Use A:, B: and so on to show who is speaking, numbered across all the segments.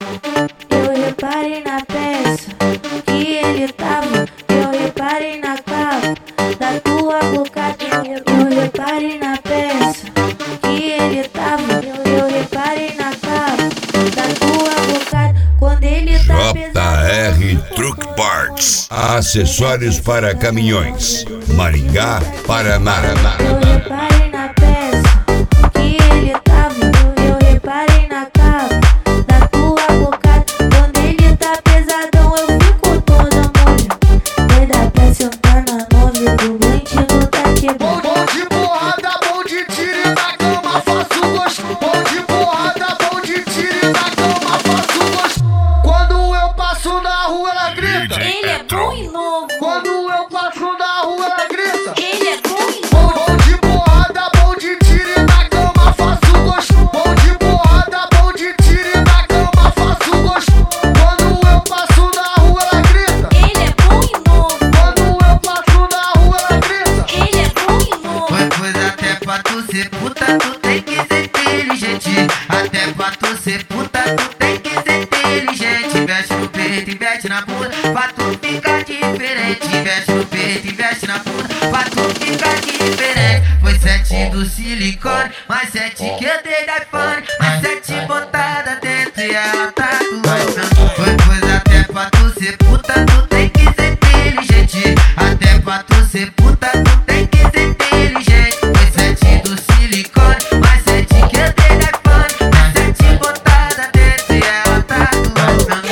A: Eu reparei na peça que ele tava. Eu reparei na capa da tua boca. Eu reparei na peça que ele tava. Eu reparei na capa da tua boca. Quando ele tá pesado.
B: JR Truck Parts, acessórios para caminhões, Maringá, Paraná.
A: Eu reparei na peça que ele tava. Eu reparei na capa da tua boca. Quando ele tá pesadão, eu fico toda molha. Doida pra sentar na nove, do Blantino tá quebrado.
C: Bom de porrada, bom de tiro e na cama faço gosto. Bom de porrada, bom de tiro e na cama faço gosto. Quando eu passo na rua, ela grita.
A: Ele é bom e novo.
C: Quando eu passo na rua, ela grita.
A: Ele é bom e novo.
C: Bom de porrada, bom de tiro e na cama faço gosto. Bom de porrada, bom de tiro e na cama faço gosto. Quando eu passo na rua, ela grita.
A: Ele é bom e novo.
C: Quando eu passo na rua, ela grita.
A: Ele é bom e novo.
D: Pois até pra tu ser puta, tu tem que ser inteligente. Até pra tu ser puta, tu tem que ser inteligente. Investe no peito, investe na bunda, pra tu ficar diferente. Investe no peito, investe na bunda, pra tu ficar diferente. Foi 7 do silicone, mais 7 que eu dei da iPhone, mais 7 botada dentro e ela tá doando. Pois até pra tu ser puta, tu tem que ser inteligente. Até pra tu ser puta, tu tem que ser inteligente. Foi 7 do silicone, mais 7 que eu dei da iPhone, mais 7 botada dentro e ela tá doando.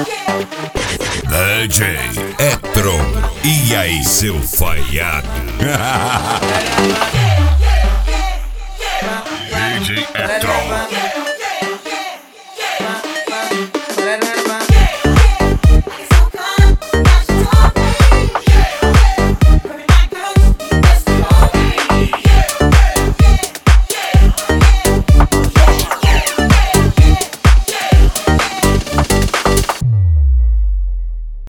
B: DJ Etron, e aí, seu falhado? DJ Etron.